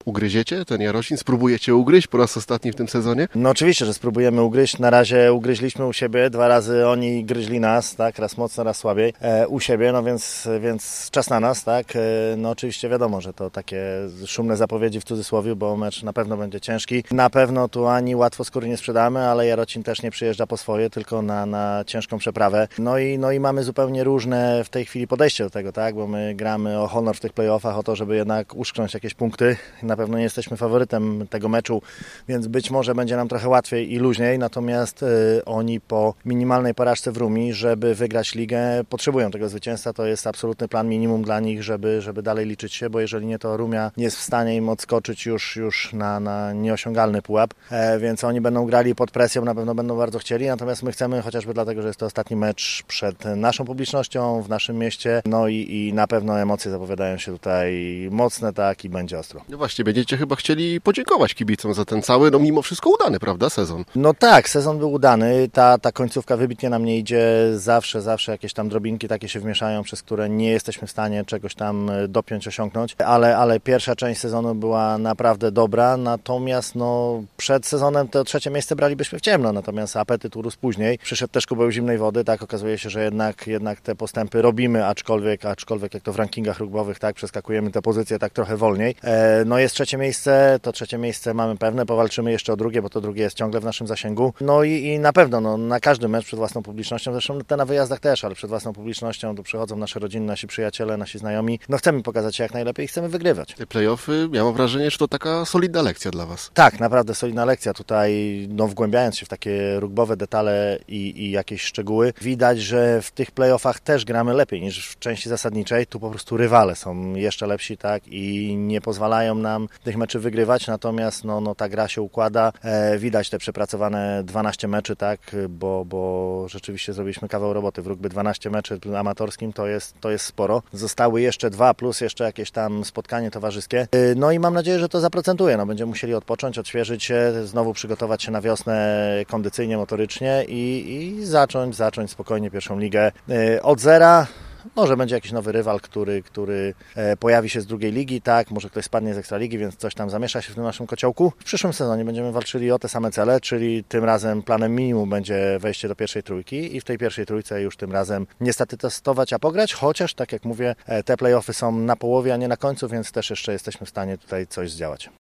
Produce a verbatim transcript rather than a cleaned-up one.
ugryziecie ten Jarocin? Spróbujecie ugryźć po raz ostatni w tym sezonie? No oczywiście, że spróbujemy ugryźć. Na razie ugryźliśmy u siebie, dwa razy oni gryźli nas, tak, raz mocno, raz słabiej e, u siebie, no więc, więc czas na nas, tak. E, no oczywiście wiadomo, że to takie szumne zapowiedzi w cudzysłowie, bo mecz na pewno będzie ciężki. Na pewno tu ani łatwo skóry nie sprzedamy, ale Jarocin też nie przyjeżdża po swoje, tylko na, na ciężką przeprawę. No i, no i mamy zupełnie różne w tej chwili podejście do tego, tak, bo my gramy o honor w tych playoffach, o to, żeby jednak uszczknąć jakieś punkty. Na pewno nie jesteśmy faworytem tego meczu, więc być może będzie nam trochę łatwiej i luźniej, natomiast y, oni po minimalnej porażce w Rumi, żeby wygrać ligę, potrzebują tego zwycięstwa. To jest absolutny plan minimum dla nich, żeby, żeby dalej liczyć się, bo jeżeli nie, to Rumia nie jest w stanie im odskoczyć już, już na, na nieosiągalny pułap, e, więc oni będą grali pod presją, na pewno będą bardzo chcieli, natomiast my chcemy, chociażby dlatego, że jest to ostatni mecz przed naszą publicznością, w naszym mieście, no i, i na pewno emocje zapowiadają się tutaj mocne, tak, i będzie ostro. No właśnie, będziecie chyba chcieli podziękować kibicom za ten cały, no mimo wszystko udany, prawda, sezon? No tak, sezon był udany, ta, ta końcówka wybitnie nam nie idzie, zawsze, zawsze jakieś tam drobinki takie się wmieszają, przez które nie jesteśmy w stanie czegoś tam dopiąć, osiągnąć, ale, ale pierwsza część sezonu była naprawdę dobra, natomiast no przed sezonem to trzecie miejsce bralibyśmy w ciemno, natomiast apetyt urósł później, przyszedł też kubeł zimnej wody, tak, okazuje się, że jednak, jednak te postępy robimy, aczkolwiek, aczkolwiek jak to w rankingach rugbowych, tak, przeskakujemy te pozycje tak trochę wolniej. E, no jest trzecie miejsce, to trzecie miejsce mamy pewne, powalczymy jeszcze o drugie, bo to drugie jest ciągle w naszym zasięgu. No i, i na pewno, no, na każdy mecz przed własną publicznością, zresztą te na wyjazdach też, ale przed własną publicznością tu przychodzą nasze rodziny, nasi przyjaciele, nasi znajomi. No chcemy pokazać się jak najlepiej i chcemy wygrywać. Te play-offy, ja mam wrażenie, że to taka solidna lekcja dla was. Tak, naprawdę solidna lekcja. Tutaj, no wgłębiając się w takie rugbowe detale i, i jakieś szczegóły, widać, że w tych play-offach też gramy lepiej niż w części zasadniczej. Tu po prostu rywale są jeszcze lepsi, tak, i nie pozwalają nam tych meczy wygrywać, natomiast no, no ta gra się układa. E, widać te przepracowane dwanaście meczy, tak, bo, bo rzeczywiście zrobiliśmy kawał roboty. W rugby dwanaście meczy amatorskim to jest, to jest sporo. Zostały jeszcze dwa, plus jeszcze jakieś tam spotkanie towarzyskie. E, no i mam nadzieję, że to zaprocentuje. No, będziemy musieli odpocząć, odświeżyć się, znowu przygotować się na wiosnę kondycyjnie, motorycznie i, i zacząć, zacząć spokojnie pierwszą ligę e, od zera. Może będzie jakiś nowy rywal, który, który pojawi się z drugiej ligi, tak, może ktoś spadnie z Ekstraligi, więc coś tam zamiesza się w tym naszym kociołku. W przyszłym sezonie będziemy walczyli o te same cele, czyli tym razem planem minimum będzie wejście do pierwszej trójki i w tej pierwszej trójce już tym razem niestety testować, a pograć, chociaż tak jak mówię, te play-offy są na połowie, a nie na końcu, więc też jeszcze jesteśmy w stanie tutaj coś zdziałać.